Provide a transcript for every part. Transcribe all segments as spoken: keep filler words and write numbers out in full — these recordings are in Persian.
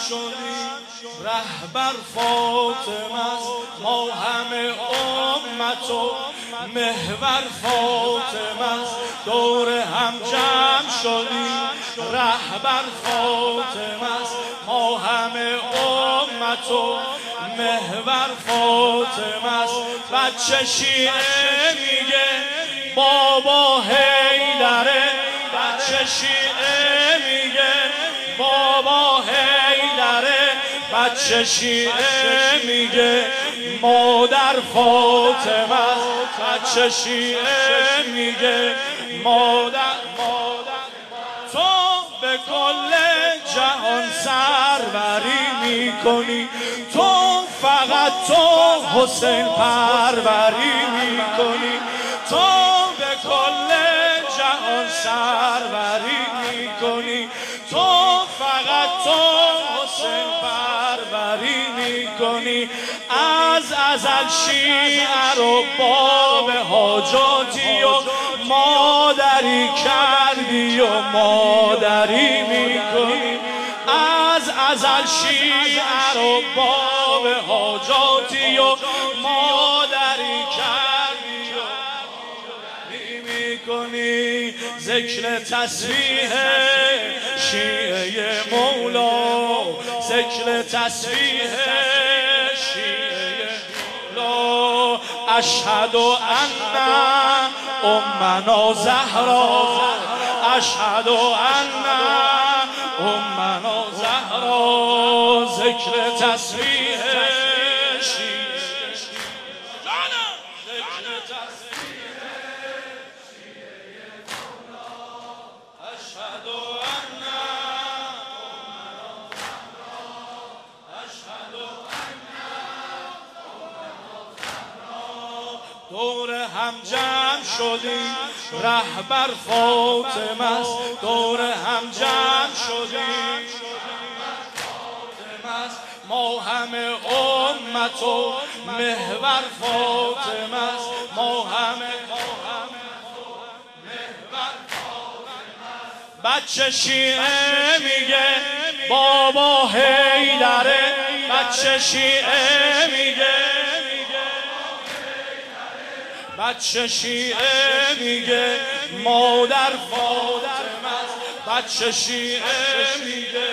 شدیم رهبر فاطمه است، ما همه امت و محور فاطمه است، دور هم جمع شدیم رهبر فاطمه است، ما همه امت و محور فاطمه است. بچه شیعه میگه بابا حیدره، بچه شیعه میگه بابا حیدره، بچه شیعه میگه مادر فاطمه است، بچه شیعه میگه مادر مادر. تو به کل جهان سروری میکنی، تو فقط تو حسین پروری میکنی، تو به کل جهان سروری میکنی، تو فقط تو حسین پروری میکنی. از ازل شیعه رو باب حاجاتی و مادری کردی و مادری میکنی، از ازل شیعه رو باب حاجاتی و مادری کردی و مادری میکنی. ذکر تسبیح شیعه مولا، ذکر تسبیح شیعه مولا. اشهد ان امنا زهرا، اشهد ان امنا زهرا. ذکر تسبیح شیعه جانم، ذکر تسبیح شیعه مولا. اشهد ان امنا زهرا، اشهد ان امنا زهرا. دور هم جمع شدیم رهبر فاطمه است، دور هم جمع شدیم فاطمه است، ما همه امت و محور فاطمه است، ما همه محور فاطمه است. بچه شیعه میگه بابا حیدره، بچه شیعه میگه بچه شیعه میگه مادر فاطمه است، بچه شیعه میگه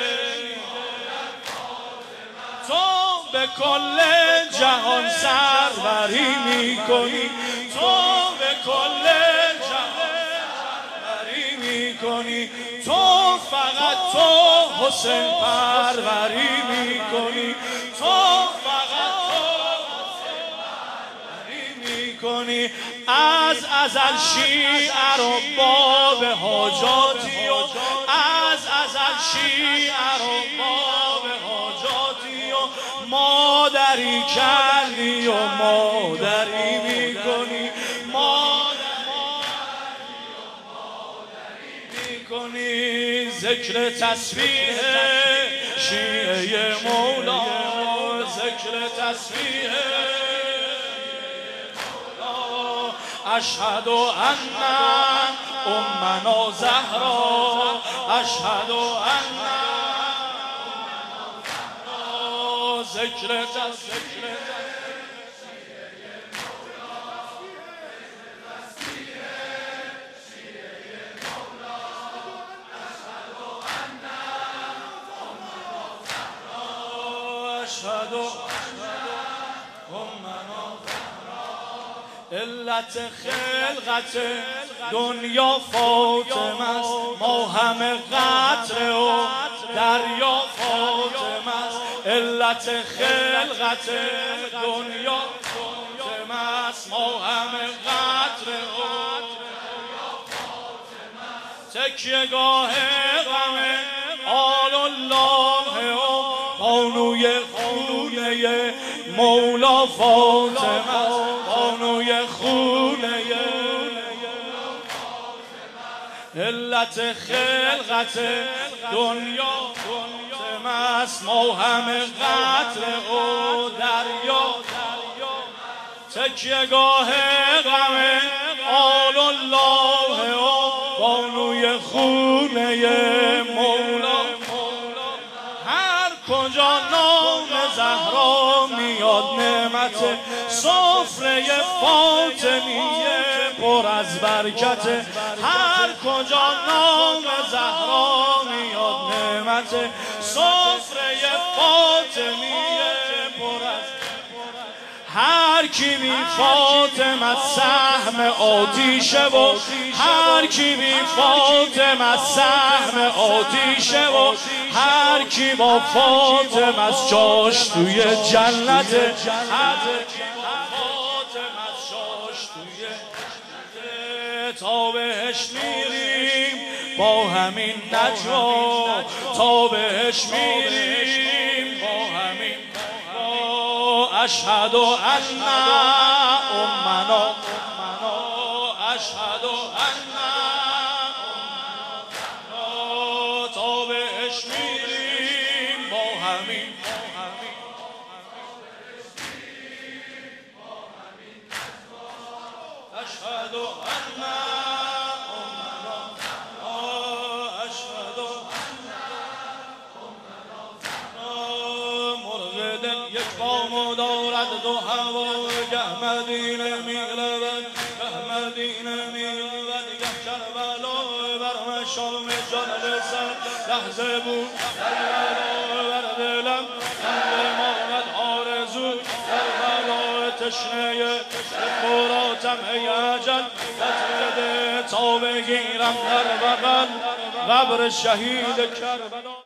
تو به کل جهان سروری میکنی، تو به کل جهان سروری میکنی، تو فقط تو حسین پروری میکنی، تو فقط کنی. از ازل شیعه رو باب حاجاتی و از ازل شیعه رو باب حاجاتی و مادری کردی و مادری میکنی، مادری میکنی. ذکر تسبیح شیعه مولا، ذکر تسبیح اشهد ان امنا زهرا، اشهد ان امنا زهرا. ذکر تسبیح اشهد امنا علت خلقت دنیا فاطمه است، ما همه قطره و دریا فاطمه است. علت خلقت دنیا فاطمه است، ما همه قطره و دریا فاطمه است. تکیه گاه غم آل الله و بانوی خونه مولا فاطمه است، بانوی خونه علت خلقت دنیا فاطمه است، ما همه قطره و دریا. تکیه گاه غم آل الله و بانوی خونه مولا. هر کجا نام زهرا میاد نعمت سفره فاطمیه پر از برکت هر کجا نام زهرا میاد نعمت سفره فاطمیه پر از هر کی بی فاطمه سهم آتیشه و هر کی بی فاطمه سهم آتیشه و هر کی با فاطمه جاش توی جنت هر کی با فاطمه جاش توی جنت تا بهش میریم با همین نجوا تا بهش میریم با همین اشهد ان امنا اشهد ان امنا تا بهش میریم با همین اشهد ان امنا اشهد مرغ دل یک بام دارد دو هوا گه مدینه می‌رود گه مدینه می‌رود گه کربلا بر مشام جان رسد لحظه بود کربلا بر دلم ماند آرزو کربلا تشنه خوراتم ای اجل بده تا بگیرم در بغل قبر شهید کربلا